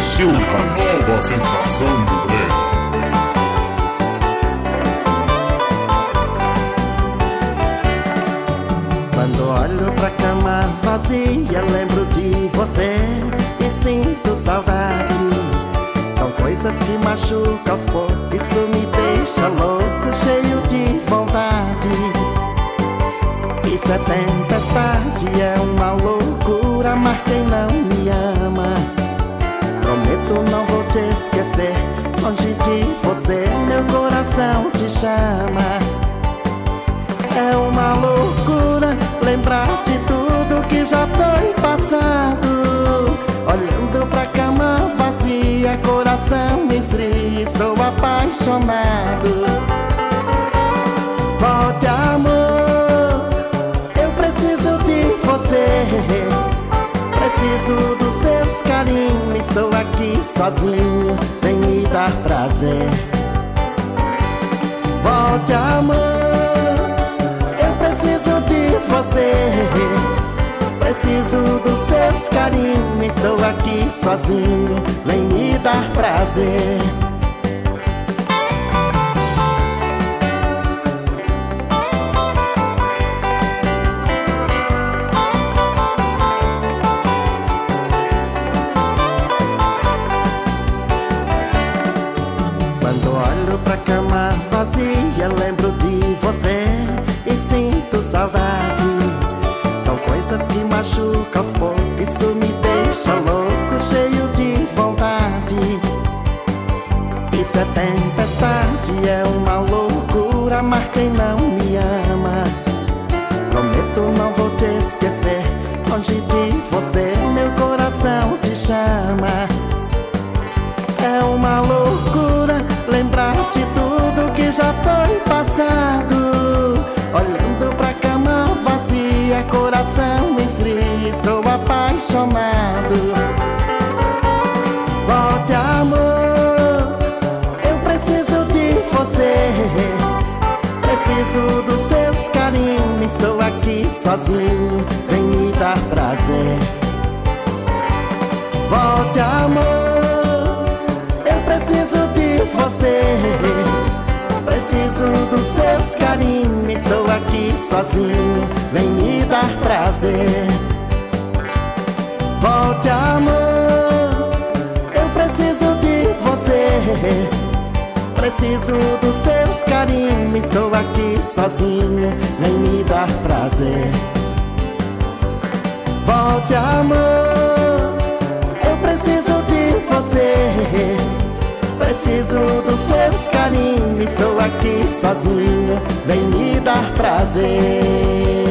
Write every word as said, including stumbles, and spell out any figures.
Silva, nova sensação do brega. Quando olho pra cama vazia, lembro de você e sinto saudade. São coisas que machucam aos poucos, isso me deixa louco, cheio de vontade. Isso é tempestade, é uma loucura, amar quem não me ama. Prometo não vou te esquecer, longe de você meu coração te chama. É uma loucura lembrar de tudo que já foi passado. Olhando pra cama vazia, coração esfria, estou apaixonado. Volte, amor, eu preciso de você. Preciso dos seus carinhos, estou aqui sozinho, vem me dar prazer. Volte, amor, eu preciso de você. Preciso dos seus carinhos, estou aqui sozinho, vem me dar prazer. Quando olho pra cama vazia, lembro de você e sinto saudade. São coisas que machucam aos poucos, isso me deixa louco, cheio de vontade. Isso é tempestade, é uma loucura, amar quem não me ama. Prometo não vou te esquecer, longe de você meu coração te chama. É uma loucura lembrar de tudo que já foi passado. Olhando pra cama vazia, coração esfria, estou apaixonado. Volte, amor, eu preciso de você. Preciso dos seus carinhos, estou aqui sozinho, vem me dar prazer. Volte, amor, eu preciso de você. Preciso dos seus carinhos, estou aqui sozinho, vem me dar prazer. Volte, amor, eu preciso de você. Preciso dos seus carinhos, estou aqui sozinho, vem me dar prazer. Volte, amor, eu preciso de você. Preciso dos seus carinhos, estou aqui sozinho, vem me dar prazer.